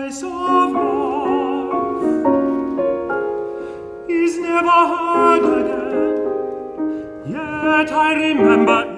voice of love is never heard again, yet I remember